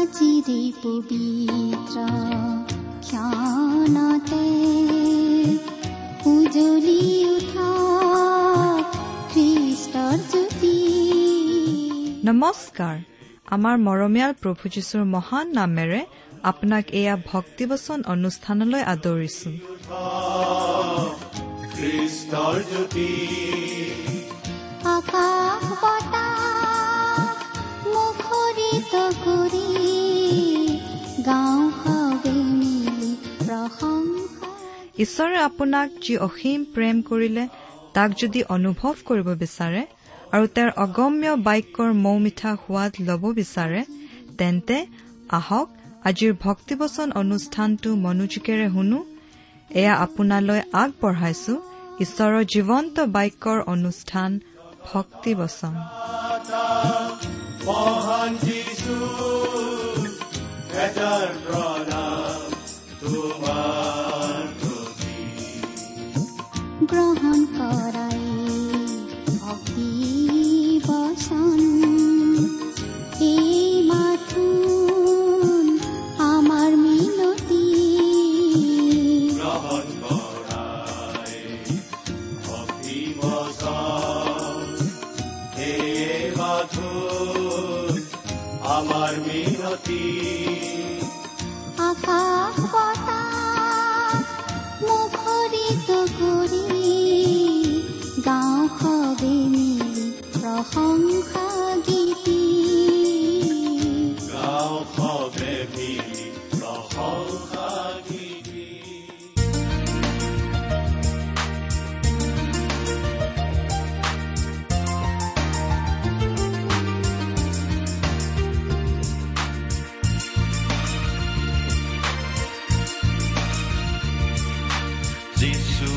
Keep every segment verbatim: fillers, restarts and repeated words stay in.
আজিৰে পবিত্ৰ ক্ষণতে উজ্বলি উঠা খ্ৰীষ্টৰ জ্যোতি। নমস্কাৰ। আমাৰ মৰমীয়াল প্ৰভু যীশুৰ মহান নামেৰে আপোনাক এয়া ভক্তিবচন অনুষ্ঠানলৈ আদৰিছো। আকাশ বতাহ মুখৰিত কৰি গাঁও সবে মিলি প্ৰশংসা। ঈশ্বৰে আপোনাক যি অসীম প্ৰেম কৰিলে তাক যদি অনুভৱ কৰিব বিচাৰে আৰু তেওঁৰ অগম্য বাক্যৰ মৌ মিঠা সোৱাদ লব বিচাৰে, তেন্তে আহক আজিৰ ভক্তিবচন অনুষ্ঠানটো মনোযোগেৰে শুনো। এয়া আপোনালৈ আগবঢ়াইছো ঈশ্বৰৰ জীৱন্ত বাক্যৰ অনুষ্ঠান ভক্তিবচন। গ্ৰহণ কৰাই ভক্তি বচন এই মাথোন আমাৰ মিনতি। গ্ৰহণ কৰাই ভক্তি বচন এই মাথোন আমাৰ মিনতি। আকাশ বতাহ মুখৰিত কৰি গাঁও সবে মিলি প্ৰশংসা গীতি। গাঁও সবে মিলি প্ৰশংসা গীতি। যিছু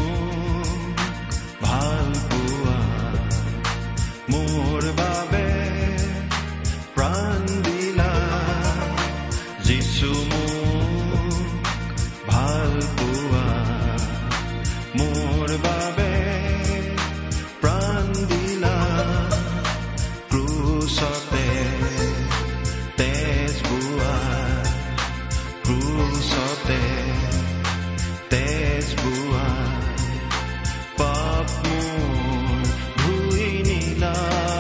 ভাল পোৱা মোৰ বাবে প্ৰাণ দিলা। যিছু ভাল পোৱা মোৰ বাবে প্ৰাণ দিলা। ক্ৰুচতে তেজ বোৱা, ক্ৰুচতে তেজ বোৱা পাপ মোৰ ধুই নিলা।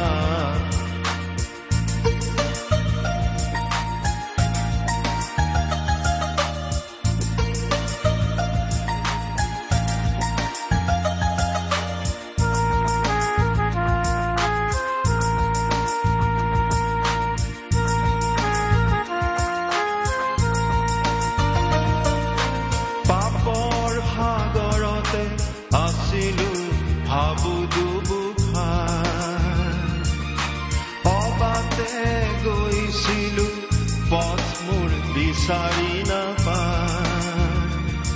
পাপৰ সাগৰতে আছিলো ভাবু দুবুখাৰ, অবাতে গৈছিলো পথ মোৰ বিচাৰি নাপায়।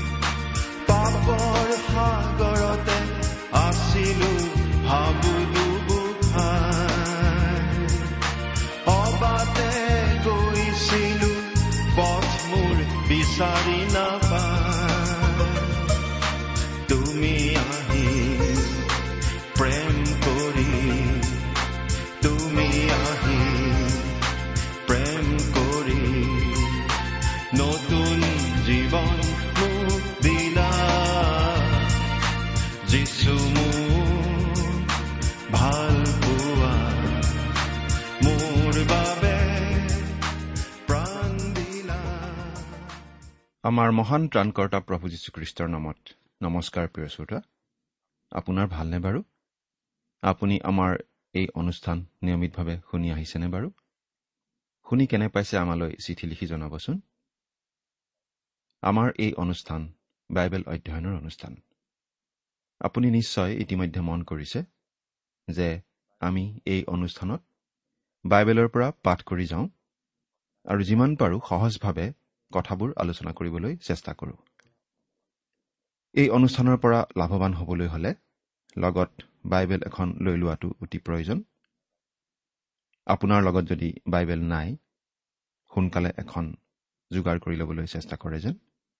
পাপৰ সাগৰতে আছিলো ভাবু দুবুখাৰ, অবাতে গৈছিলো পথ মোৰ বিচাৰি নাপায়। তুমি আহি প্ৰেম কৰি, তুমি আহি প্ৰেম কৰি নতুন জীৱন মোক দিলা। যিছু ভাল পোৱা মোৰ বাবে প্ৰাণ দিলা। আমাৰ মহান ত্ৰাণকৰ্তা প্ৰভু যীশুখ্ৰীষ্টৰ নামত নমস্কাৰ। প্ৰিয় শ্ৰোতা, আপোনাৰ ভালনে বাৰু? আপুনি আমাৰ এই অনুষ্ঠান নিয়মিতভাৱে শুনি আহিছেনে বাৰু? শুনি কেনে পাইছে আমালৈ চিঠি লিখি জনাবচোন। আমাৰ এই অনুষ্ঠান বাইবেল অধ্যয়নৰ অনুষ্ঠান। আপুনি নিশ্চয় ইতিমধ্যে মন কৰিছে যে আমি এই অনুষ্ঠানত বাইবেলৰ পৰা পাঠ কৰি যাওঁ আৰু যিমান পাৰোঁ সহজভাৱে কথাবোৰ আলোচনা কৰিবলৈ চেষ্টা কৰোঁ। এই অনুষ্ঠানৰ পৰা লাভৱান হ'বলৈ হ'লে লগত বাইবেল এখন লৈ লোৱাটো অতি প্ৰয়োজন। আপোনাৰ লগত যদি বাইবেল নাই, সোনকালে এখন যোগাৰ কৰি ল'বলৈ চেষ্টা কৰে যেন।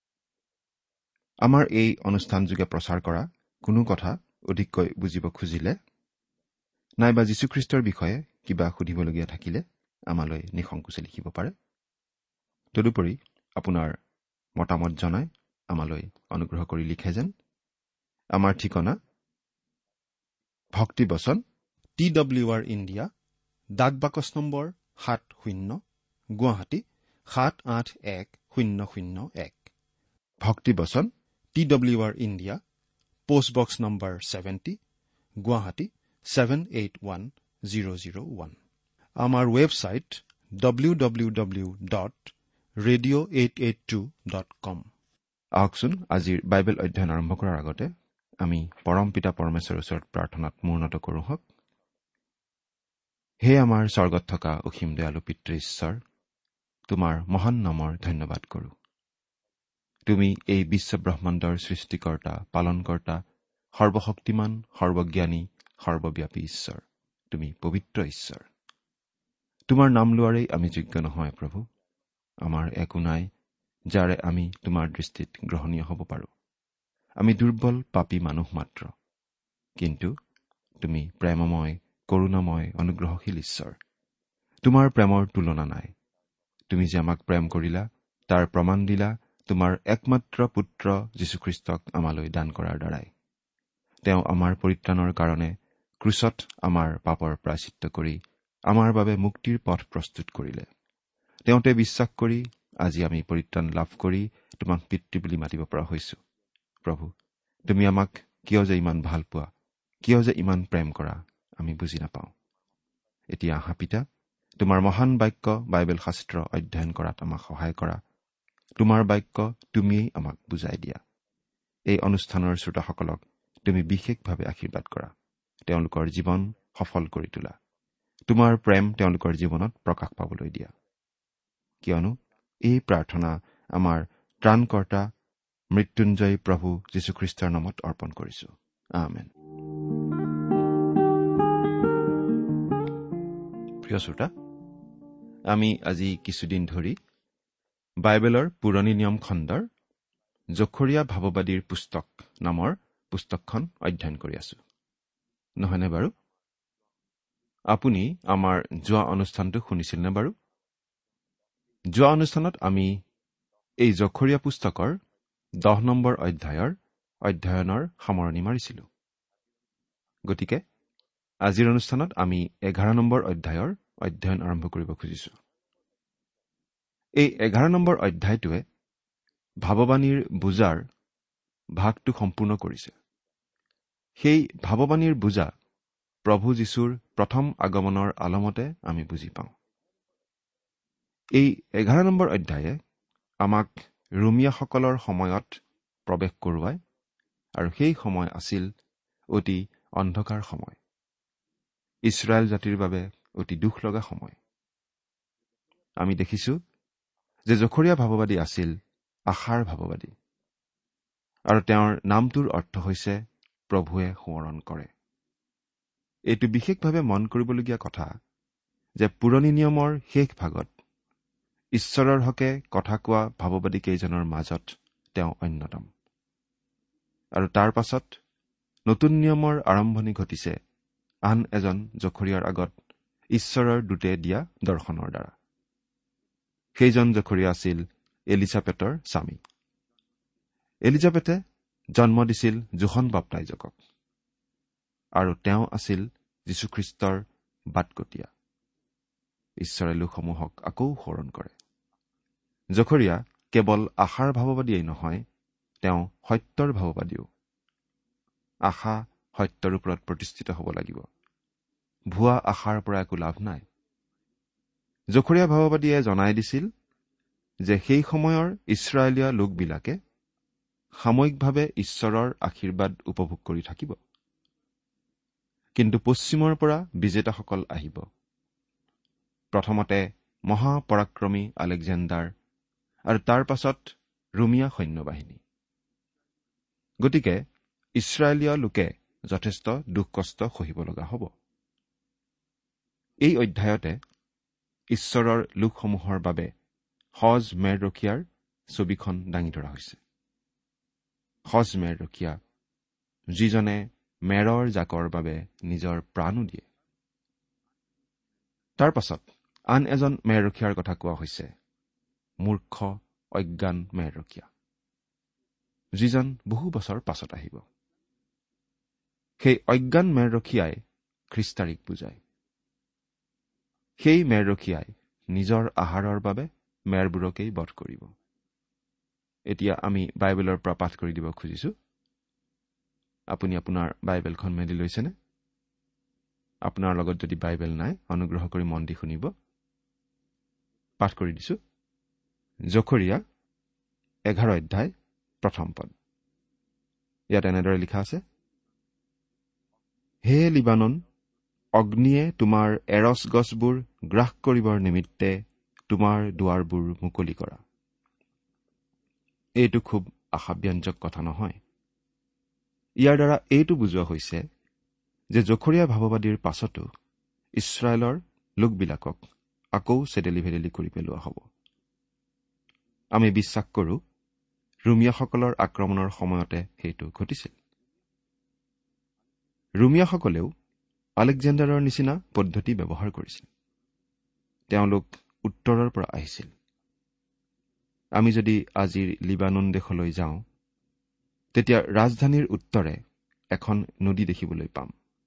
আমাৰ এই অনুষ্ঠানযোগে প্ৰচাৰ কৰা কোনো কথা অধিককৈ বুজিব খুজিলে নাইবা যীশুখ্ৰীষ্টৰ বিষয়ে কিবা সুধিবলগীয়া থাকিলে আমালৈ নিসংকোচে লিখিব পাৰে। তদুপৰি আপোনাৰ মতামত জনাই আমালৈ অনুগ্ৰহ কৰি লিখে যেন। আমাৰ ঠিকনা ভক্তিবচন টি ডব্লিউ আৰ ইণ্ডিয়া, ডাক বাকচ নম্বৰ সাত শূন্য, গুৱাহাটী সাত আঠ এক শূন্য শূন্য এক। ভক্তিবচন T W R India, post box number seventy, Guwahati seven eight one zero' zero' one. আমাৰ website W W W dot radio' eight eight two dot com. আহকচোন আজিৰ বাইবেল অধ্যয়ন আৰম্ভ কৰাৰ আগতে আমি পৰম পিতা পৰমেশ্বৰৰ ওচৰত প্ৰাৰ্থনাত মূৰ্ণত কৰোঁ হওক। হে আমাৰ স্বৰ্গত থকা অসীম দয়ালু পিতৃ ঈশ্বৰ, তোমাৰ মহান নামৰ ধন্যবাদ কৰোঁ। তুমি এই বিশ্বব্ৰহ্মাণ্ডৰ সৃষ্টিকৰ্তা, পালনকৰ্তা, সৰ্বশক্তিমান, সৰ্বজ্ঞানী, সৰ্বব্যাপী ঈশ্বৰ। তুমি পবিত্ৰ ঈশ্বৰ। তোমাৰ নাম লোৱাৰেই আমি যোগ্য নহয় প্ৰভু। আমাৰ একো নাই যাৰে আমি তোমাৰ দৃষ্টিত গ্ৰহণীয় হ'ব পাৰোঁ। আমি দুৰ্বল পাপী মানুহ মাত্ৰ, কিন্তু তুমি প্ৰেমময়, কৰুণাময়, অনুগ্ৰহশীল ঈশ্বৰ। তোমাৰ প্ৰেমৰ তুলনা নাই। তুমি যে আমাক প্ৰেম কৰিলা তাৰ প্ৰমাণ দিলা তোমাৰ একমাত্ৰ পুত্ৰ যীশুখ্ৰীষ্টক আমালৈ দান কৰাৰ দ্বাৰাই। তেওঁ আমাৰ পৰিত্ৰাণৰ কাৰণে ক্ৰুচত আমাৰ পাপৰ প্ৰায়চিত্ত কৰি আমাৰ বাবে মুক্তিৰ পথ প্ৰস্তুত কৰিলে। তেওঁতে বিশ্বাস কৰি আজি আমি পৰিত্ৰাণ লাভ কৰি তোমাক পিতৃ বুলি মাতিব পৰা হৈছো। প্ৰভু, তুমি আমাক কিয় যে ইমান ভাল পোৱা, কিয় যে ইমান প্ৰেম কৰা আমি বুজি নাপাওঁ। এতিয়া আহা পিতা, তোমাৰ মহান বাক্য বাইবেল শাস্ত্ৰ অধ্যয়ন কৰাত আমাক সহায় কৰা। তোমাৰ বাক্য তুমিয়েই আমাক বুজাই দিয়া। এই অনুষ্ঠানৰ শ্ৰোতাসকলক তুমি বিশেষভাৱে আশীৰ্বাদ কৰা। তেওঁলোকৰ জীৱন সফল কৰি তোলা। তোমাৰ প্ৰেম তেওঁলোকৰ জীৱনত প্ৰকাশ পাবলৈ দিয়া। কিয়নো এই প্ৰাৰ্থনা আমাৰ ত্ৰাণকৰ্তা মৃত্যুঞ্জয় প্ৰভু যীশুখ্ৰীষ্টৰ নামত অৰ্পণ কৰিছো। আমেন। প্ৰিয় শ্ৰোতা, আমি আজি কিছুদিন ধৰি বাইবেলৰ পুৰণি নিয়ম খণ্ডৰ জখৰীয়া ভাৱবাদীৰ পুস্তক নামৰ পুস্তকখন অধ্যয়ন কৰি আছো, নহয়নে বাৰু? আপুনি আমাৰ যোৱা অনুষ্ঠানটো শুনিছিল নে বাৰু? যোৱা অনুষ্ঠানত আমি এই জখৰীয়া পুস্তকৰ দহ নম্বৰ অধ্যায়ৰ অধ্যয়নৰ সামৰণি মাৰিছিলো। গতিকে আজিৰ অনুষ্ঠানত আমি এঘাৰ নম্বৰ অধ্যায়ৰ অধ্যয়ন আৰম্ভ কৰিব খুজিছো। এই এঘাৰ নম্বৰ অধ্যায়টোৱে ভাৱবাণীৰ বুজাৰ ভাগটো সম্পূৰ্ণ কৰিছে। সেই ভাৱবাণীৰ বুজা প্ৰভু যীশুৰ প্ৰথম আগমনৰ আলমতে আমি বুজি পাওঁ। এই এঘাৰ নম্বৰ অধ্যায়ে আমাক ৰোমিয়াসকলৰ সময়ত প্ৰৱেশ কৰোৱায়, আৰু সেই সময় আছিল অতি অন্ধকাৰ সময়, ইছৰাইল জাতিৰ বাবে অতি দুখ লগা সময়। আমি দেখিছো যে জখৰীয়া ভাৱবাদী আছিল আশাৰ ভাৱবাদী, আৰু তেওঁৰ নামটোৰ অৰ্থ হৈছে প্ৰভুৱে সোঁৱৰণ কৰে। এইটো বিশেষভাৱে মন কৰিবলগীয়া কথা যে পুৰণি নিয়মৰ শেষ ভাগত ঈশ্বৰৰ হকে কথা কোৱা ভাৱবাদী কেইজনৰ মাজত তেওঁ অন্যতম। আৰু তাৰ পাছত নতুন নিয়মৰ আৰম্ভণি ঘটিছে আন এজন জখৰীয়াৰ আগত ঈশ্বৰৰ দূতে দিয়া দৰ্শনৰ দ্বাৰা। সেইজন জখৰীয়া আছিল এলিজাবেথৰ স্বামী। এলিজাবেথে জন্ম দিছিল যোহন বাপ্তাইজকক, আৰু তেওঁ আছিল যীশুখ্ৰীষ্টৰ বাটকটীয়া। ঈশ্বৰে লোকসমূহক আকৌ সোঁৱৰণ কৰে। জখৰীয়া কেৱল আশাৰ ভাৱবাদীয়েই নহয়, তেওঁ সত্যৰ ভাৱবাদীও। আশা সত্যৰ ওপৰত প্ৰতিষ্ঠিত হ'ব লাগিব। ভুৱা আশাৰ পৰা একো লাভ নাই। জখৰীয়া ভাৱবাদীয়ে জনাই দিছিল যে সেই সময়ৰ ইছৰাইলীয়া লোকবিলাকে সাময়িকভাৱে ঈশ্বৰৰ আশীৰ্বাদ উপভোগ কৰি থাকিব, কিন্তু পশ্চিমৰ পৰা বিজেতাসকল আহিব। প্ৰথমতে মহাপৰাক্ৰমী আলেকজেণ্ডাৰ, আৰু তাৰ পাছত ৰোমিয়া সৈন্যবাহিনী। গতিকে ইছৰাইলীয় লোকে যথেষ্ট দুখ কষ্ট সহিব লগা হ'ব। এই অধ্যায়তে ঈশ্বৰৰ লোকসমূহৰ বাবে সজ মেৰ ৰখীয়াৰ ছবিখন দাঙি ধৰা হৈছে। সজ মেৰ ৰখীয়া, যিজনে মেৰৰ জাকৰ বাবে নিজৰ প্ৰাণো দিয়ে। তাৰ পাছত আন এজন মেৰ ৰখীয়াৰ কথা কোৱা হৈছে, মূৰ্খ অজ্ঞান মেৰৰখীয়া, যিজন বহু বছৰ পাছত আহিব। সেই অজ্ঞান মেৰৰখীয়াই খ্ৰীষ্টাৰীক বুজায়। সেই মেৰৰখীয়াই নিজৰ আহাৰৰ বাবে মেৰবোৰকেই বধ কৰিব। এতিয়া আমি বাইবেলৰ পৰা পাঠ কৰি দিব খুজিছো। আপুনি আপোনাৰ বাইবেলখন মেলি লৈছেনে? আপোনাৰ লগত যদি বাইবেল নাই, অনুগ্ৰহ কৰি মন দি শুনিব। পাঠ কৰি দিছো। জকৰিয়া এঘাৰ অধ্যায় প্ৰথম পদ। ইয়াত এনেদৰে লিখা আছে, হে লিবানন, অগ্নিয়ে তোমাৰ এৰছ গছবোৰ গ্ৰাস কৰিবৰ নিমিত্তে তোমাৰ দুৱাৰবোৰ মুকলি কৰা। এইটো খুব আশাব্যঞ্জক কথা নহয়। ইয়াৰ দ্বাৰা এইটো বুজোৱা হৈছে যে জকৰিয়া ভাৱবাদীৰ পাছতো ইছৰাইলৰ লোকবিলাকক আকৌ চেদেলি ভেদেলি কৰি পেলোৱা হ'ব। আমি বিশ্বাস কৰোঁ ৰোমিয়াসকলৰ আক্ৰমণৰ সময়তে সেইটো ঘটিছিল। ৰোমিয়াসকলেও আলেকজেণ্ডাৰৰ নিচিনা পদ্ধতি ব্যৱহাৰ কৰিছিল। তেওঁলোক উত্তৰৰ পৰা আহিছিল। আমি যদি আজিৰ লিবানন দেশলৈ যাওঁ, তেতিয়া ৰাজধানীৰ উত্তৰে এখন নদী দেখিবলৈ পাম।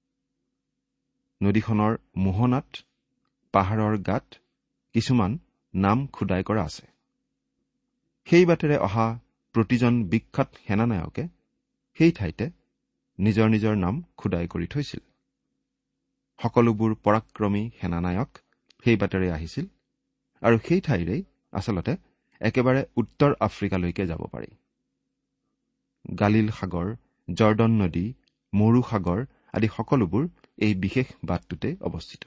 নদীখনৰ মোহনাত পাহাৰৰ গাত কিছুমান নাম খোদাই কৰা আছে। সেই বাটেৰে অহা প্ৰতিজন বিখ্যাত সেনানায়কে সেই ঠাইতে নিজৰ নিজৰ নাম খোদাই কৰি থৈছিল। সকলোবোৰ পৰাক্ৰমী সেনানায়ক সেই বাটেৰে আহিছিল আৰু সেই ঠাইৰেই আচলতে একেবাৰে উত্তৰ আফ্ৰিকালৈকে যাব পাৰি। গালিল সাগৰ, জৰ্ডন নদী, মৰু সাগৰ আদি সকলোবোৰ এই বিশেষ বাটটোতে অৱস্থিত।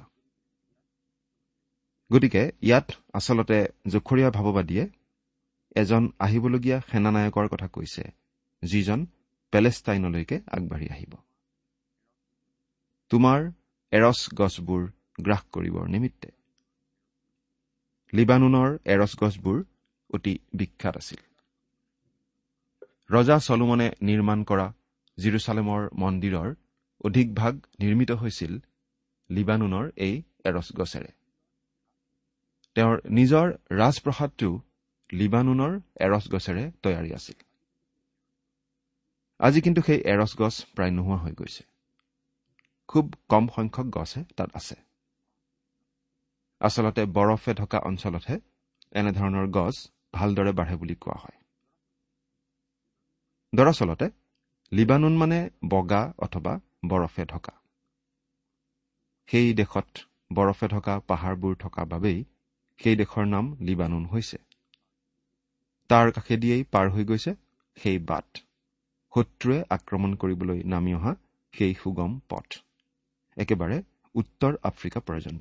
গতিকে ইয়াত আচলতে জকৰিয়া ভাৱবাদীয়ে এজন আহিবলগীয়া সেনানায়কৰ কথা কৈছে, যিজন পেলেষ্টাইনলৈকে আগবাঢ়ি আহিব। তোমাৰ এৰছ গছবোৰ গ্ৰাস কৰিবৰ নিমিত্তে। লিবানোনৰ এৰছ গছবোৰ অতি বিখ্যাত আছিল। ৰজা চলোমনে নিৰ্মাণ কৰা জিৰচালেমৰ মন্দিৰৰ অধিক ভাগ নিৰ্মিত হৈছিল লিবানোনৰ এই এৰছ গছেৰে। তেওঁৰ নিজৰ ৰাজপ্ৰসাদটো লিবানোনৰ এৰছ গছেৰে তৈয়াৰী আছিল। আজি কিন্তু সেই এৰছ গছ প্ৰায় নোহোৱা হৈ গৈছে। খুব কম সংখ্যক গছহে তাত আছে। আচলতে বৰফে ঢকা অঞ্চলতহে এনেধৰণৰ গছ ভালদৰে বাঢ়ে বুলি কোৱা হয়। দৰাচলতে লিবানোন মানে বগা অথবা বৰফে ঢকা। সেই দেশত বৰফে ঢকা পাহাৰবোৰ থকা বাবেই সেই দেশৰ নাম লিবানোন হৈছে। তাৰ কাষেদিয়েই পাৰ হৈ গৈছে সেই বাট, শত্ৰুৱে আক্ৰমণ কৰিবলৈ নামি অহা সেই সুগম পথ, একেবাৰে উত্তৰ আফ্ৰিকা পৰ্যন্ত।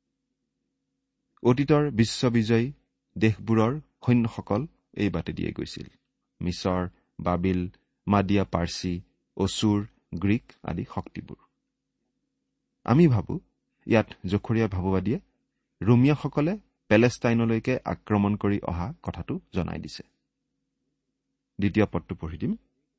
অতীতৰ বিশ্ববিজয়ী দেশবোৰৰ সৈন্যসকল এই বাটেদিয়ে গৈছিল। মিছৰ, বাবিল, মাদিয়া পাৰ্চী, অচুৰ, গ্ৰীক আদি শক্তিবোৰ। আমি ভাবো ইয়াত জকৰিয়া ভাৱবাদীয়ে ৰোমিয়াসকলে পেলেষ্টাইনলৈকে আক্ৰমণ কৰি অহা কথাটো জনাই দিছে। দ্বিতীয় পদটো পঢ়ি দিম।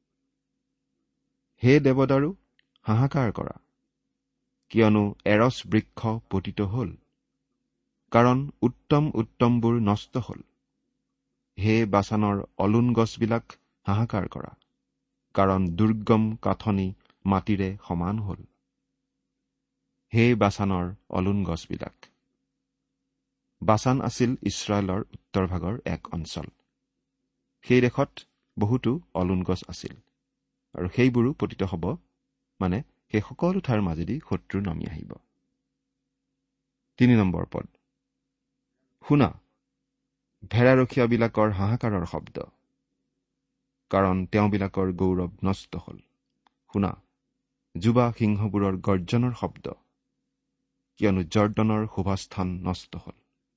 হে দেৱদাৰু, হাহাকাৰ কৰা, কিয়নো এৰছ বৃক্ষ পতিত হল, কাৰণ উত্তম উত্তমবোৰ নষ্ট হল। হে বাছানৰ অলুন গছবিলাক হাহাকাৰ কৰা, কাৰণ দুৰ্গম কাঠনি মাটিৰে সমান হল। হে বাছানৰ অলুন গছবিলাক। বাছান আছিল ইছৰাইলৰ উত্তৰ ভাগৰ এক অঞ্চল। সেই দেশত বহুতো অলুন গছ আছিল আৰু সেইবোৰো পতিত হ'ব, মানে সেই সকলো ঠাইৰ মাজেদি শত্ৰু নামি আহিব। তিনি নম্বৰ পদ। শুনা, ভেড়াৰখীয়াবিলাকৰ হাহাকাৰৰ শব্দ, কাৰণ তেওঁবিলাকৰ গৌৰৱ নষ্ট হল। শুনা, যুৱা সিংহবোৰৰ গৰ্জনৰ শব্দ, কিয়নো জৰ্দনৰ শোভাস্থান নষ্ট হল।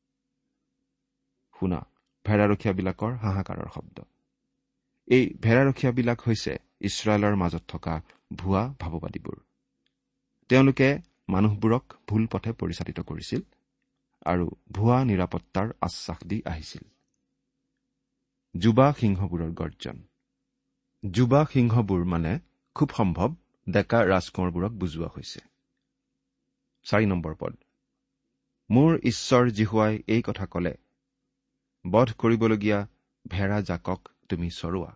শুনা, ভেড়াৰখীয়াবিলাকৰ হাহাকাৰৰ শব্দ। এই ভেড়াৰখীয়াবিলাক হৈছে ইছৰাইলৰ মাজত থকা ভুৱা ভাৱবাদীবোৰ। তেওঁলোকে মানুহবোৰক ভুল পথে পৰিচালিত কৰিছিল আৰু ভুৱা নিৰাপত্তাৰ আশ্বাস দি আহিছিল। যুৱা সিংহবোৰৰ গৰ্জন। যুৱা সিংহবোৰ মানে খুব সম্ভৱ ডেকা ৰাজকোঁৱৰবোৰক বুজোৱা হৈছে। চাৰি নম্বৰ পদ। মোৰ ঈশ্বৰ জিহুৱাই এই কথা কলে, বধ কৰিবলগীয়া ভেড়া জাকক তুমি চৰোৱা।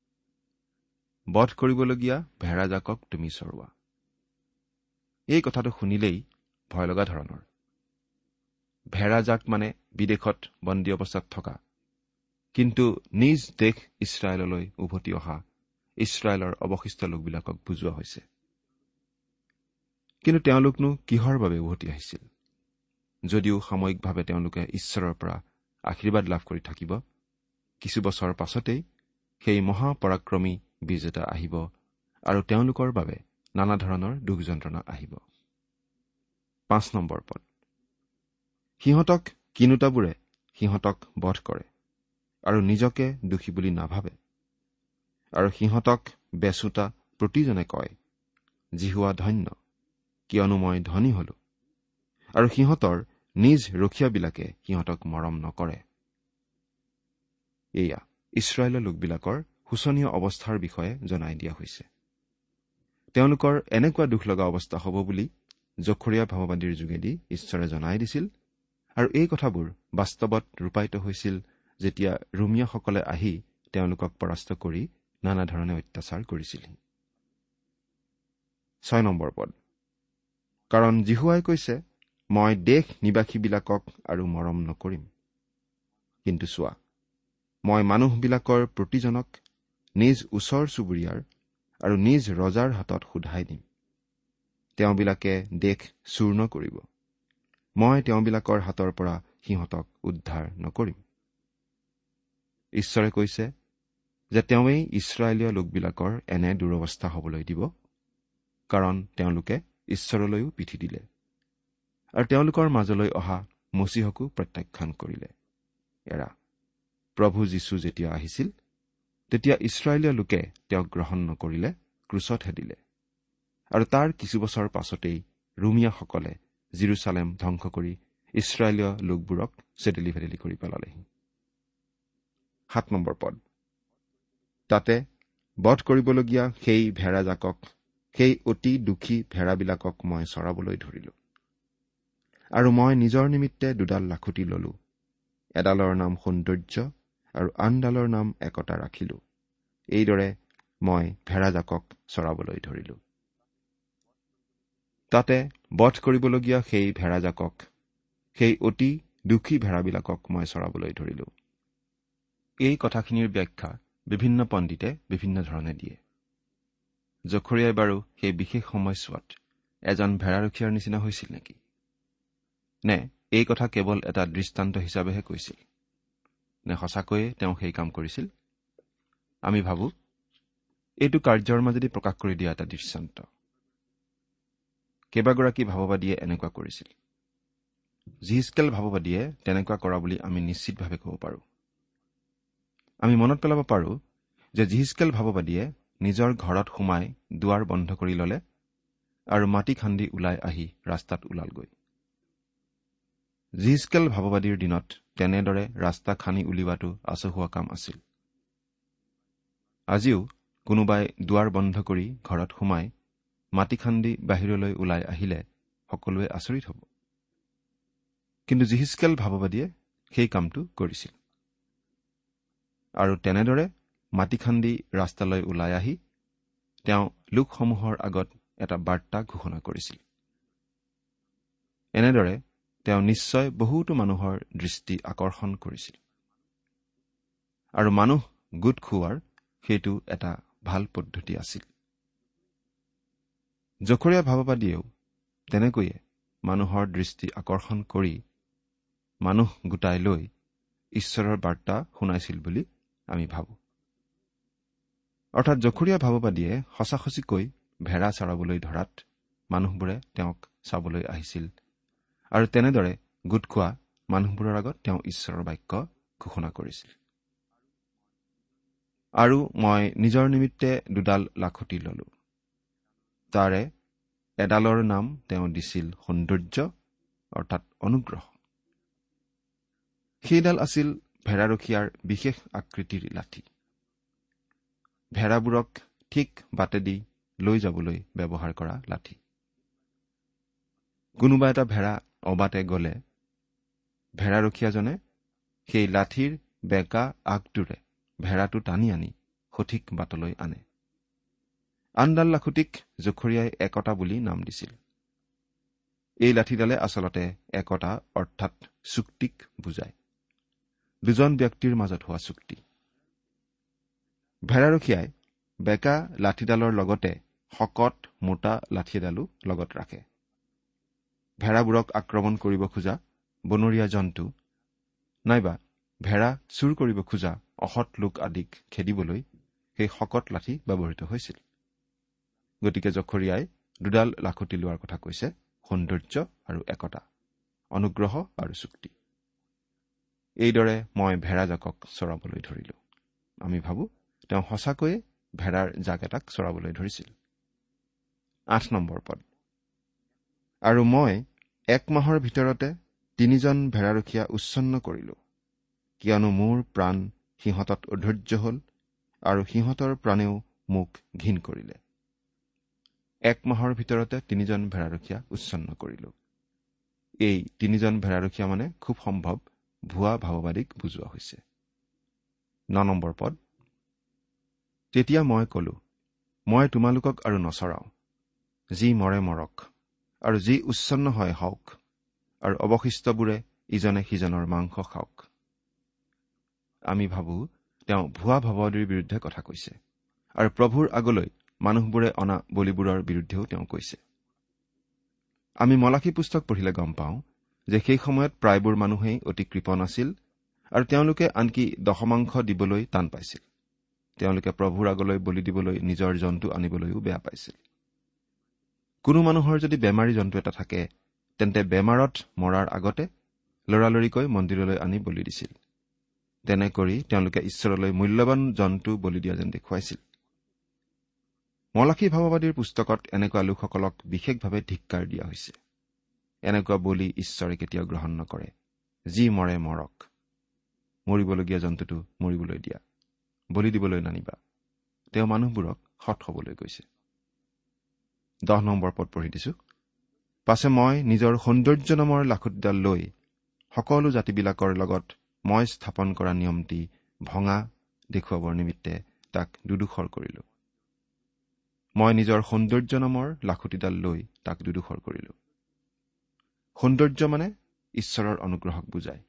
বধ কৰিবলগীয়া ভেড়া জাকক তুমি চৰোৱা। এই কথাটো শুনিলেই ভয় লগা ধৰণৰ। ভেড়া জাক মানে বিদেশত বন্দী অৱস্থাত থকা, কিন্তু নিজ দেশ ইছৰাইললৈ উভতি অহা ইছৰাইলৰ অৱশিষ্ট লোকবিলাকক বুজোৱা হৈছে। কিন্তু তেওঁলোকনো কিহৰ বাবে উভতি আহিছিল? যদিও সাময়িকভাৱে তেওঁলোকে ঈশ্বৰৰ পৰা আশীৰ্বাদ লাভ কৰি থাকিব, কিছু বছৰ পাছতেই সেই মহাপৰাক্ৰমী বিজেতা আহিব আৰু তেওঁলোকৰ বাবে নানা ধৰণৰ দুখ যন্ত্ৰণা আহিব। পাঁচ নম্বৰ পদ। সিহঁতক কিনোতাবোৰে সিহঁতক বধ কৰে আৰু নিজকে দোষী বুলি নাভাবে, আৰু সিহঁতক বেচোতা প্ৰতিজনে কয়, জিহুৱা ধন্য, কিয়নো মই ধনী হলো, আৰু সিহঁতৰ নিজ ৰখীয়াবিলাকে সিহঁতক মৰম নকৰে। এয়া ইছৰাইলৰ লোকবিলাকৰ শোচনীয় অৱস্থাৰ বিষয়ে জনাই দিয়া হৈছে। তেওঁলোকৰ এনেকুৱা দুখ লগা অৱস্থা হ'ব বুলি জখৰীয়া ভাৱবাদীৰ যোগেদি ঈশ্বৰে জনাই দিছিল, আৰু এই কথাবোৰ বাস্তৱত ৰূপায়িত হৈছিল যেতিয়া ৰোমিয়াসকলে আহি তেওঁলোকক পৰাস্ত কৰি নানা ধৰণে অত্যাচাৰ কৰিছিল। ছয় নম্বৰ পদ। কাৰণ জিহুৱাই কৈছে, মই দেশ নিবাসীবিলাকক আৰু মৰম নকৰিম, কিন্তু চোৱা, মই মানুহবিলাকৰ প্ৰতিজনক নিজ ওচৰ চুবুৰীয়াৰ আৰু নিজ ৰজাৰ হাতত সোধাই দিম। তেওঁবিলাকে দেশ চূৰ্ণ কৰিব, মই তেওঁবিলাকৰ হাতৰ পৰা সিহঁতক উদ্ধাৰ নকৰিম। ঈশ্বৰে কৈছে যে তেওঁৱেই ইছৰাইলীয় লোকবিলাকৰ এনে দুৰৱস্থা হ'বলৈ দিব, কাৰণ তেওঁলোকে ঈশ্বৰলৈও পিঠি দিলে আৰু তেওঁলোকৰ মাজলৈ অহা মচীহকো প্ৰত্যাখ্যান কৰিলে। এৰা প্ৰভু যীশু যেতিয়া আহিছিল, তেতিয়া ইছৰাইলীয় লোকে তেওঁক গ্ৰহণ নকৰিলে, ক্ৰুচতহে দিলে, আৰু তাৰ কিছু বছৰ পাছতেই ৰোমিয়াসকলে জেৰুচালেম ধ্বংস কৰি ইছৰাইলীয় লোকবোৰক চেদেলি ভেদেলি কৰি পেলালেহি। সাত নম্বৰ পদ। তাতে বধ কৰিবলগীয়া সেই ভেড়া জাকক, সেই অতি দুখী ভেড়াবিলাকক মই চৰাবলৈ ধৰিলো, আৰু মই নিজৰ নিমিত্তে দুডাল লাখুটি ললো। এডালৰ নাম সৌন্দৰ্য আৰু আনডালৰ নাম একতা ৰাখিলো। এইদৰে মই ভেড়া জাকক চৰাবলৈ ধৰিলো। তাতে বধ কৰিবলগীয়া সেই ভেড়া জাকক, সেই অতি দুখী ভেড়াবিলাকক মই চৰাবলৈ ধৰিলো। এই কথাখিনিৰ ব্যাখ্যা বিভিন্ন পণ্ডিতে বিভিন্ন ধৰণে দিয়ে। জখৰীয়াই বাৰু সেই বিশেষ সময়ছোৱাত এজন ভেড়াৰখীয়াৰ নিচিনা হৈছিল নেকি? নে এই কথা কেৱল এটা দৃষ্টান্ত হিচাপেহে কৈছিল? নে সঁচাকৈয়ে তেওঁ সেই কাম কৰিছিল? আমি ভাবো এইটো কাৰ্যৰ মাজেদি প্ৰকাশ কৰি দিয়া এটা দৃষ্টান্ত। কেইবাগৰাকী ভাৱবাদীয়ে এনেকুৱা কৰিছিল। জিহিজকেল ভাৱবাদীয়ে তেনেকুৱা কৰা বুলি আমি নিশ্চিতভাৱে ক'ব পাৰোঁ। আমি মনত পেলাব পাৰোঁ যে জিহিজকেল ভাৱবাদীয়ে নিজৰ ঘৰত সোমাই দুৱাৰ বন্ধ কৰি ল'লে আৰু মাটি খান্দি ওলাই আহি ৰাস্তাত ওলালগৈ। জিহিজকেল ভাৱবাদীৰ দিনত তেনেদৰে ৰাস্তা খান্দি উলিওৱাটো আচহুৱা কাম আছিল। আজিও কোনোবাই দুৱাৰ বন্ধ কৰি ঘৰত সোমাই মাটি খান্দি বাহিৰলৈ ওলাই আহিলে সকলোৱে আচৰিত হ'ব। কিন্তু জিহিজকেল ভাৱবাদীয়ে সেই কামটো কৰিছিল, আৰু তেনেদৰে মাটি খান্দি ৰাস্তালৈ ওলাই আহি তেওঁ লোকসমূহৰ আগত এটা বাৰ্তা ঘোষণা কৰিছিল। এনেদৰে তেওঁ নিশ্চয় বহুতো মানুহৰ দৃষ্টি আকৰ্ষণ কৰিছিল, আৰু মানুহ গোট খোৱাৰ সেইটো এটা ভাল পদ্ধতি আছিল। জখৰীয়া ভাৱবাদীয়েও তেনেকৈয়ে মানুহৰ দৃষ্টি আকৰ্ষণ কৰি মানুহ গোটাই লৈ ঈশ্বৰৰ বাৰ্তা শুনাইছিল বুলি আমি ভাবোঁ। অৰ্থাৎ জখৰীয়া ভাৱবাদীয়ে সঁচাসঁচিকৈ ভেড়া চৰাবলৈ ধৰাত মানুহবোৰে তেওঁক চাবলৈ আহিছিল, আৰু তেনেদৰে গোট খোৱা মানুহবোৰৰ আগত তেওঁ ঈশ্বৰৰ বাক্য ঘোষণা কৰিছিল। আৰু মই নিজৰ নিমিত্তে দুডাল লাখুটি ললো। তাৰে এডালৰ নাম তেওঁ দিছিল সৌন্দৰ্য, অৰ্থাৎ অনুগ্ৰহ। সেইডাল আছিল ভেড়াৰখীয়াৰ বিশেষ আকৃতিৰ লাঠি। ভেড়াবোৰক ঠিক বাটেদি লৈ যাবলৈ ব্যৱহাৰ কৰা লাঠি। কোনোবা এটা ভেড়া অবাটে গ'লে ভেড়াৰখীয়াজনে সেই লাঠিৰ বেকা আগটোৰে ভেড়াটো টানি আনি সঠিক বাটলৈ আনে। আনডাল লাখুটিক জখৰীয়াই একতা বুলি নাম দিছিল। এই লাঠিডালে আচলতে একতা অৰ্থাৎ চুক্তিক বুজায়, দুজন ব্যক্তিৰ মাজত হোৱা চুক্তি। ভেড়াৰখীয়াই বেকা লাঠিডালৰ লগতে শকত মোটা লাঠি এডালো লগত ৰাখে। ভেড়াবোৰক আক্ৰমণ কৰিব খোজা বনৰীয়া জন্তু নাইবা ভেড়া চুৰ কৰিব খোজা অসৎ লোক আদিক খেদিবলৈ সেই শকত লাঠি ব্যৱহৃত হৈছিল। গতিকে জখৰীয়াই দুডাল লাখুটি লোৱাৰ কথা কৈছে, সৌন্দৰ্য আৰু একতা, অনুগ্ৰহ আৰু চুক্তি। এইদৰে মই ভেড়া জাকক চৰাবলৈ ধৰিলো। আমি ভাবো তেওঁ সঁচাকৈয়ে ভেড়াৰ জাক এটাক চৰাবলৈ ধৰিছিল। আঠ নম্বৰ পদ। আৰু মই এক মাহৰ ভিতৰতে তিনিজন ভেড়াৰখীয়া উচ্ছন্ন কৰিলো, কিয়নো মোৰ প্ৰাণ সিহঁতত অধৈৰ্য হল আৰু সিহঁতৰ প্ৰাণেও মোক ঘীন কৰিলে। এক মাহৰ ভিতৰতে তিনিজন ভেড়াৰখীয়া উচ্ছন্ন কৰিলো। এই তিনিজন ভেড়াৰখীয়া মানে খুব সম্ভৱ ভুৱা ভাৱবাদীক বুজোৱা হৈছে। ন নম্বৰ পদ। তেতিয়া মই কলো, মই তোমালোকক আৰু নচৰাও, যি মৰে মৰক, আৰু যি উচ্ছন্ন হয় হওক, আৰু অৱশিষ্টবোৰে ইজনে সিজনৰ মাংস খাওক। আমি ভাবো তেওঁ ভুৱা ভাৱবাদীৰ বিৰুদ্ধে কথা কৈছে, আৰু প্ৰভুৰ আগলৈ মানুহবোৰে অনা বলিবোৰৰ বিৰুদ্ধেও তেওঁ কৈছে। আমি মলাখী পুস্তক পঢ়িলে গম পাওঁ যে সেই সময়ত প্ৰায়বোৰ মানুহেই অতি কৃপণ আছিল, আৰু তেওঁলোকে আনকি দশমাংশ দিবলৈ টান পাইছিল। তেওঁলোকে প্ৰভুৰ আগলৈ বলি দিবলৈ নিজৰ জন্তু আনিবলৈও বেয়া পাইছিল। কোনো মানুহৰ যদি বেমাৰী জন্তু এটা থাকে, তেন্তে বেমাৰত মৰাৰ আগতে লৰালৰিকৈ মন্দিৰলৈ আনি বলি দিছিল। তেনে কৰি তেওঁলোকে ঈশ্বৰলৈ মূল্যৱান জন্তু বলি দিয়া যেন দেখুৱাইছিল। মলাখী ভাৱবাদীৰ পুস্তকত এনেকুৱা লোকসকলক বিশেষভাৱে ধিক্কাৰ দিয়া হৈছে। এনেকুৱা বলি ঈশ্বৰে কেতিয়াও গ্ৰহণ নকৰে। যি মৰে মৰক, মৰিবলগীয়া জন্তুটো মৰিবলৈ দিয়া, বলি দিবলৈ নানিবা। তেওঁ মানুহবোৰক সৎ হবলৈ কৈছে। দহ নম্বৰ পদ পঢ়ি দিছো। পাছে মই নিজৰ সৌন্দৰ্য নামৰ লাখুটিডাল লৈ সকলো জাতিবিলাকৰ লগত মই স্থাপন কৰা নিয়মটি ভঙা দেখুৱাবৰ নিমিত্তে তাক দুদোখৰ কৰিলো। মই নিজৰ সৌন্দৰ্য নামৰ লাখুটিডাল লৈ তাক দুদোখৰ কৰিলো। সৌন্দৰ্য মানে ঈশ্বৰৰ অনুগ্ৰহক বুজায়।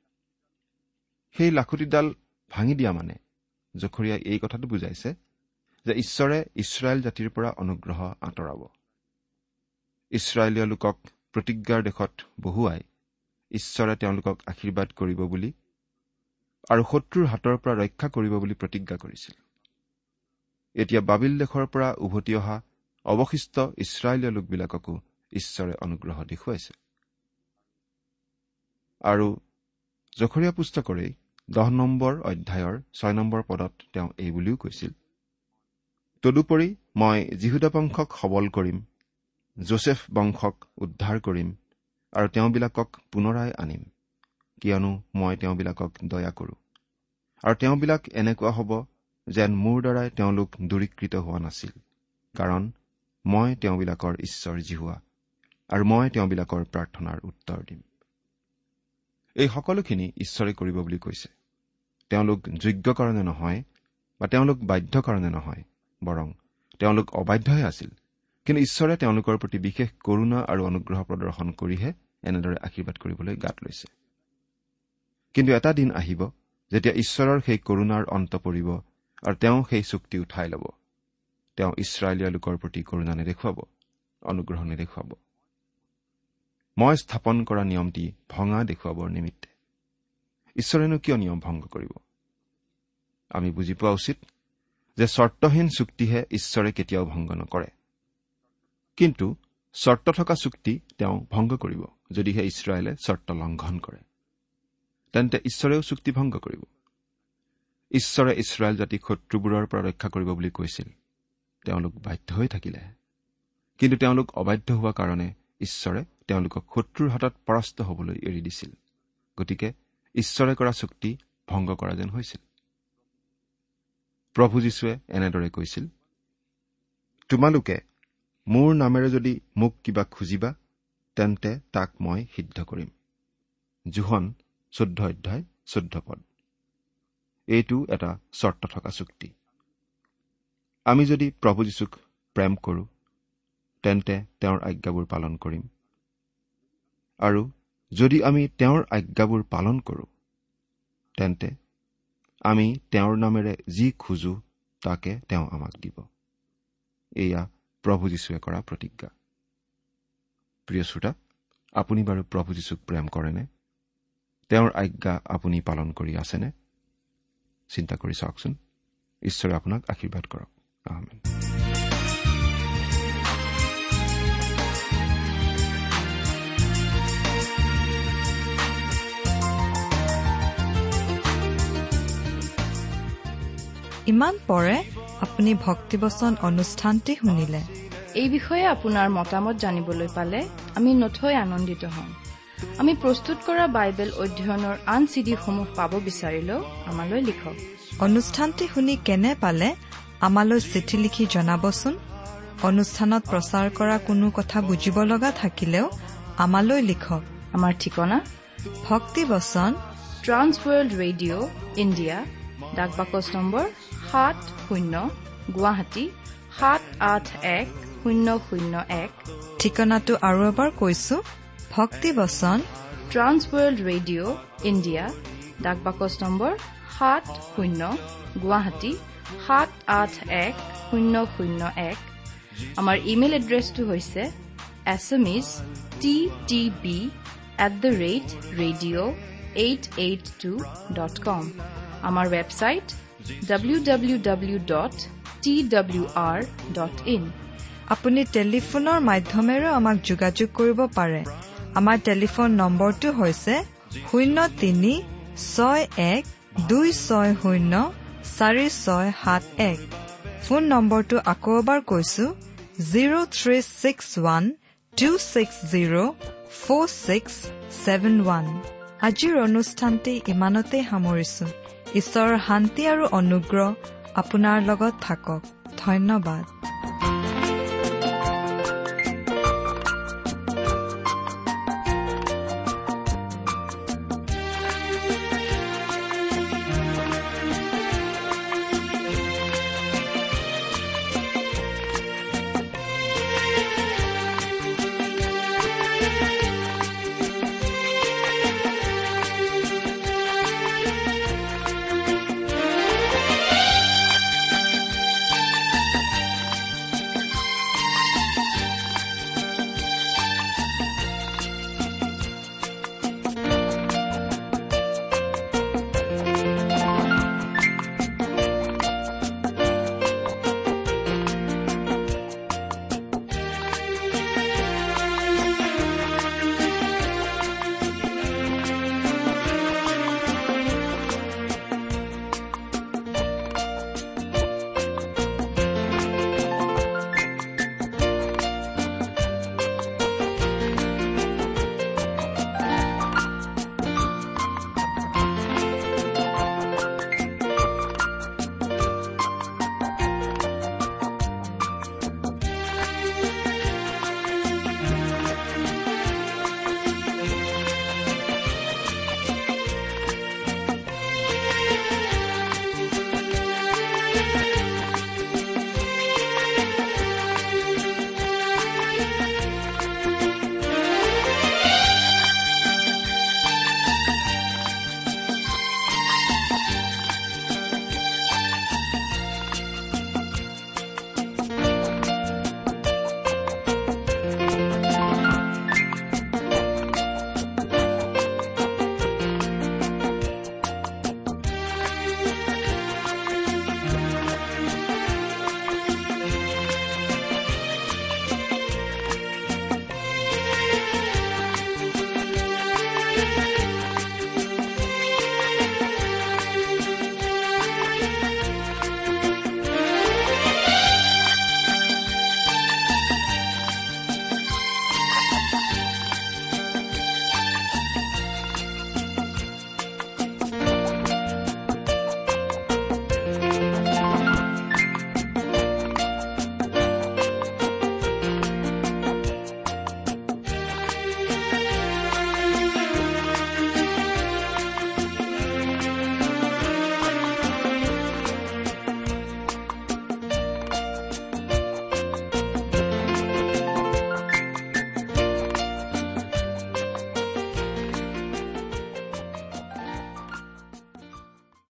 সেই লাখুটিডাল ভাঙি দিয়া মানে জখৰীয়াই এই কথাটো বুজাইছে যে ঈশ্বৰে ইছৰাইল জাতিৰ পৰা অনুগ্ৰহ আঁতৰাব। ইছৰাইলীয় লোকক প্ৰতিজ্ঞাৰ দেশত বহুৱাই ঈশ্বৰে তেওঁলোকক আশীৰ্বাদ কৰিব বুলি আৰু শত্ৰুৰ হাতৰ পৰা ৰক্ষা কৰিব বুলি প্ৰতিজ্ঞা কৰিছিল। এতিয়া বাবিল দেশৰ পৰা উভতি অহা অৱশিষ্ট ইছৰাইলীয় লোকবিলাককো ঈশ্বৰে অনুগ্ৰহ দেখুৱাইছে। আৰু জখৰীয়া পুস্তকৰে দহ নম্বৰ অধ্যায়ৰ ছয় নম্বৰ পদত তেওঁ এই বুলিও কৈছিল, তদুপৰি মই যিহুদা বংশক সবল কৰিম, যোছেফ বংশক উদ্ধাৰ কৰিম, আৰু তেওঁবিলাকক পুনৰাই আনিম, কিয়নো মই তেওঁবিলাকক দয়া কৰো। আৰু তেওঁবিলাক এনেকুৱা হ'ব যেন মোৰ দ্বাৰাই তেওঁলোক দূৰীকৃত হোৱা নাছিল, কাৰণ মই তেওঁবিলাকৰ ঈশ্বৰ জিহুৱা, আৰু মই তেওঁবিলাকৰ প্ৰাৰ্থনাৰ উত্তৰ দিম। এই সকলোখিনি ঈশ্বৰে কৰিব বুলি কৈছে। তেওঁলোক যোগ্য কাৰণে নহয়, বা তেওঁলোক বাধ্য কাৰণে নহয়, বৰং তেওঁলোক অবাধ্যহে আছিল। কিন্তু ঈশ্বৰে তেওঁলোকৰ প্ৰতি বিশেষ কৰুণা আৰু অনুগ্ৰহ প্ৰদৰ্শন কৰিহে এনেদৰে আশীৰ্বাদ কৰিবলৈ গাত লৈছে। কিন্তু এটা দিন আহিব যেতিয়া ঈশ্বৰৰ সেই কৰুণাৰ অন্ত পৰিব আৰু তেওঁ সেই চুক্তি উঠাই ল'ব। তেওঁ ইছৰাইলীয় লোকৰ প্ৰতি কৰুণা নেদেখুৱাব, অনুগ্ৰহ নেদেখুৱাব। মই স্থাপন কৰা নিয়মটি ভঙা দেখুৱাবৰ নিমিত্তে। ঈশ্বৰেনো কিয় নিয়ম ভংগ কৰিব? আমি বুজি পোৱা উচিত যে চৰ্তহীন চুক্তিহে ঈশ্বৰে কেতিয়াও ভংগ নকৰে। কিন্তু চৰ্ত থকা চুক্তি তেওঁ ভংগ কৰিব যদিহে ইছৰাইলে চৰ্ত লংঘন কৰে। তেন্তে ঈশ্বৰেও চুক্তি ভংগ কৰিব। ঈশ্বৰে ইছৰাইল জাতিক শত্ৰুবোৰৰ পৰা ৰক্ষা কৰিব বুলি কৈছিল। তেওঁলোক বাধ্য হৈ থাকিলে, কিন্তু তেওঁলোক অবাধ্য হোৱা কাৰণে ঈশ্বৰে তেওঁলোকক শত্ৰুৰ হাতত পৰাস্ত হবলৈ এৰি দিছিল। গতিকে ঈশ্বৰে কৰা চুক্তি ভংগ কৰা যেন হৈছিল। প্ৰভু যীশুৱে এনেদৰে কৈছিল, তোমালোকে মোৰ নামেৰে যদি মোক কিবা খুজিবা, তেন্তে তাক মই সিদ্ধ কৰিম। যোহন চৈধ্য অধ্যায় চৈধ্য পদ। এইটো এটা চৰ্ত থকা চুক্তি। আমি যদি প্ৰভু যীশুক প্ৰেম কৰোঁ তেন্তে তেওঁৰ আজ্ঞাবোৰ পালন কৰিম, আৰু যদি আমি তেওঁৰ আজ্ঞাবোৰ পালন কৰোঁ তেন্তে আমি তেওঁৰ নামেৰে যি খোজো তাকে তেওঁ আমাক দিব। এয়া প্ৰভু যীশুৱে কৰা প্ৰতিজ্ঞা। প্ৰিয় শ্ৰোতা, আপুনি বাৰু প্ৰভু যীশুক প্ৰেম কৰেনে? তেওঁৰ আজ্ঞা আপুনি পালন কৰি আছেনে? চিন্তা কৰি চাওকচোন। ঈশ্বৰে আপোনাক আশীৰ্বাদ কৰক। আমেন। ইমান পৰে আপুনি ভক্তিবচন অনুষ্ঠানটি শুনিলে। এই বিষয়ে আপোনাৰ মতামত জানিবলৈ পালে আমি নথৈ আনন্দিত হ'ম। আমি প্ৰস্তুত কৰা বাইবেল অধ্যয়নৰ আন চিডিসমূহ পাব বিচাৰিলেও আমালৈ লিখক। অনুষ্ঠানটি শুনি কেনে পালে আমালৈ চিঠি লিখি জনাবচোন। অনুষ্ঠানত প্ৰচাৰ কৰা কোনো কথা বুজিব লগা থাকিলেও আমালৈ লিখক। আমাৰ ঠিকনা ভক্তিবচন, ট্ৰান্স ৱৰ্ল্ড ৰেডিঅ' ইণ্ডিয়া, ডাক বাকচ নম্বৰ সাত শূন্য গুৱাহাটী সাত আঠ এক শূন্য শূন্য এক। ঠিকনাটো আৰু এবাৰ কৈছো, ভক্তিবচন, ট্ৰান্স ৱৰ্ল্ড ৰেডিঅ' ইণ্ডিয়া, ডাক বাকচ নম্বৰ সাত শূন্য গুৱাহাটী সাত আঠ এক শূন্য শূন্য এক। আমাৰ ইমেইল এড্ৰেছটো হৈছে SMS T T B at the rate radio' eight eight two dot com. আমাৰ website W W W dot T W R dot in. আপুনি টেলিফোনৰ মাধ্যমেৰেও আমাক যোগাযোগ কৰিব পাৰে। আমাৰ টেলিফোন নম্বৰটো হৈছে শূন্য তিনি ছয় এক দুই ছয় শূন্য চাৰি ছয় সাত এক। ফোন নম্বৰটো আকৌ এবাৰ কৈছো, zero' three six one two six zero' four six seven one. আজিৰ অনুষ্ঠানটি ইমানতে সামৰিছো। ঈশ্বৰৰ শান্তি আৰু অনুগ্ৰহ আপোনাৰ লগত থাকক। ধন্যবাদ।